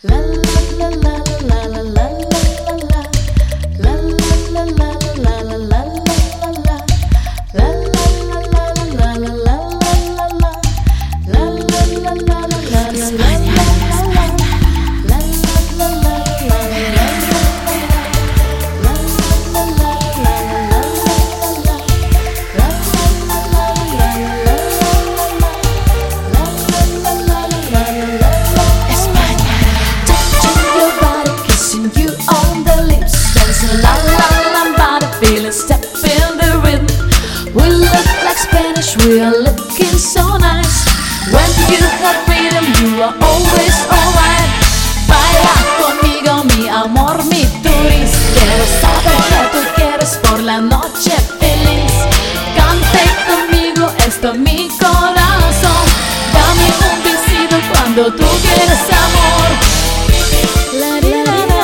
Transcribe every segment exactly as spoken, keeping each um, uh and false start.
Step in the rhythm. We look like Spanish, we are looking so nice. When you have freedom, you are always alright. Baila conmigo, mi amor, mi turist. Quiero saber que tú quieres por la noche feliz. Cante conmigo, esto es mi corazón. Dame un besito cuando tú quieres amor. La di, la, la,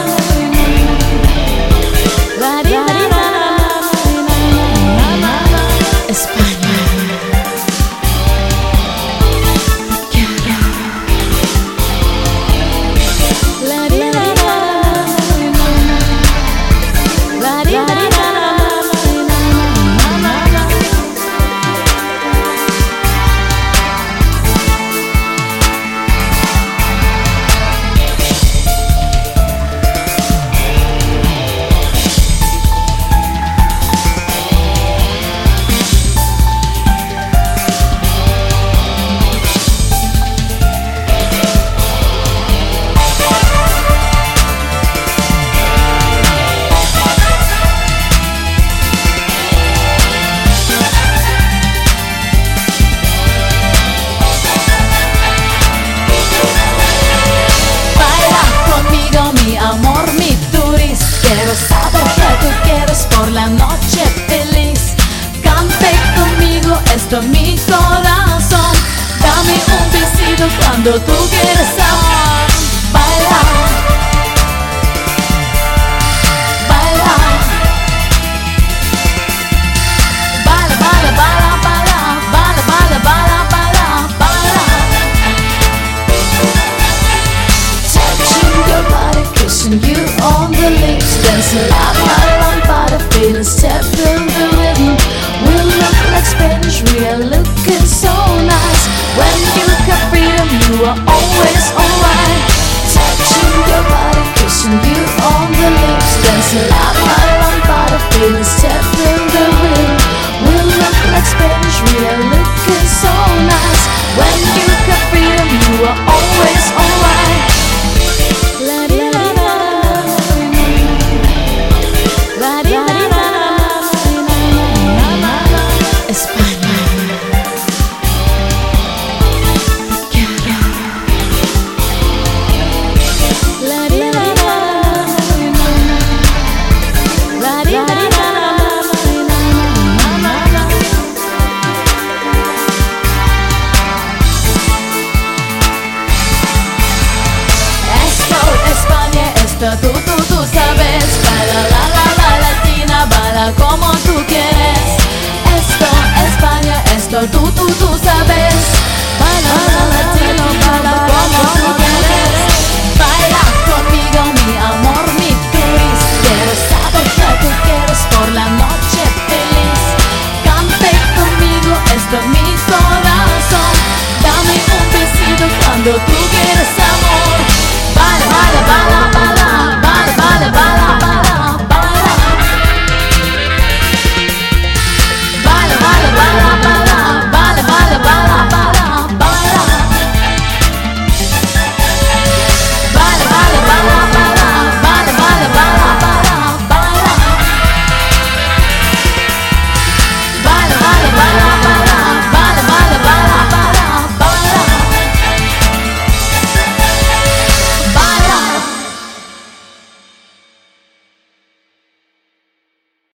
la, di, la, la. Quiero saber que tú quieres por la noche feliz. Cante conmigo, esto es mi corazón. Dame un besito cuando tú quieres amor. Baila, baila, baila, baila, baila, baila, baila, baila, baila, baila. Touching your body, kissing you on the lips. Dancing like my life by the feeling, step in